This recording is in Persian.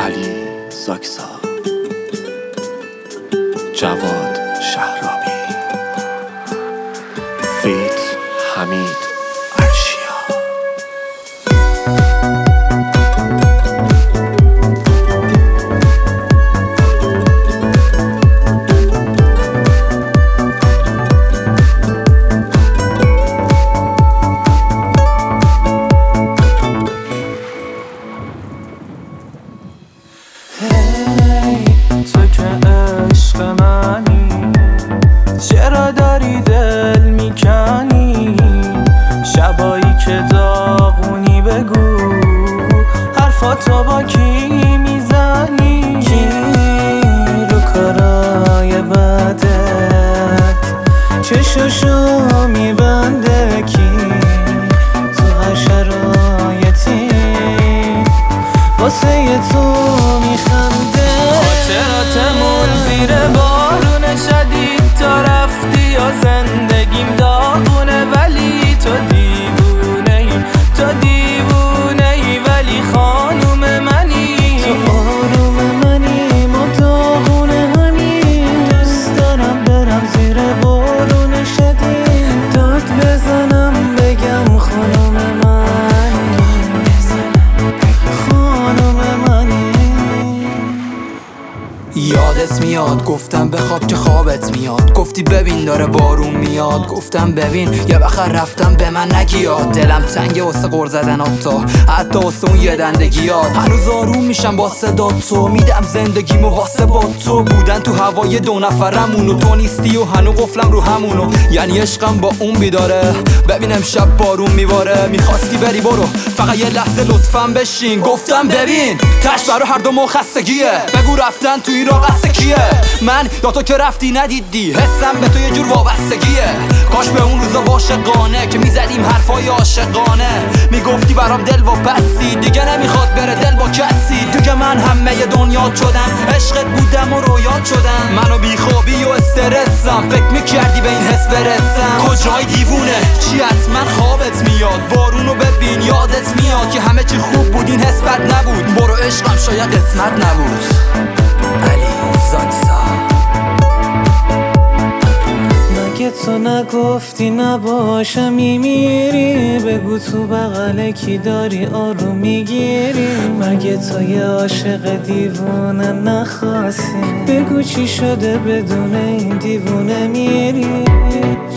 علی زاکسا، جواد شهرابی، فیت حمید عرشیا. تو که عشق منی، چرا داری دل میکنی؟ شبایی که داغونی بگو حرفاتو با کی میزنی؟ کی رو کارای بدت چششو میبنده؟ کی تو هر شرایطی واسه تو میخنده؟ خاطراتمون زیر بارون شدید تا رفتی یا زندگیم داغونه، ولی تو دیوونه ای، تو دیوونه ای، ولی خانوم منی، تو آروم منی، ما داغونه همین. دوست دارم برم زیر بارون شدید داد بزنم بگم خانوم منی، خانوم منی. یادت میاد گفتم بخواب که خوابت میاد، گفتی ببین داره بارون میاد، گفتم ببین یه بخر رفتم به من نگیاد. دلم تنگه واسه غر زدن تا حتی واسه اون یه دندگیات. هنوز آروم میشم با صدا تو، میدم زندگیمو واسه با تو بودن تو هوای دو نفرمون و تو نیستی و هنو قفلم رو همونو، یعنی عشقم با اون بیداره. ببین امشب بارون میباره، میخواستی بری برو فقط یه لحظه لطفاً بشین. گفتم ببین تش برا هر دو خستگیه، بگو رفتن تو این راه قصد کیه؟ من یا تو که رفتی ندیدی، حسم به تو یه جور وابستگیه. کاش به اون روزا عاشقانه که میزدیم حرفای عاشقانه، میگفتی برام دل و بستی، دیگه نمیخواد بره دل با کسی. دیگه من همه دنیا شدم، عشقت بودم و رویات شدم، منو بیخوابی و استرسم، فکر میکردی به این حس برسم. کجای دیوونه چی حتما خوابت میاد، بارونو ببین یادت میاد که همه چی خوب بود، این حس بد نبود. برو عشقم شاید قسمت نبود. علی زاکسا. مگه تو نگفتی نباشم میمیری؟ بگو تو بغل کی داری آروم میگیری؟ مگه تو یه عاشق دیوونه نخواستی؟ بگو چی شده بدون این دیوونه میری؟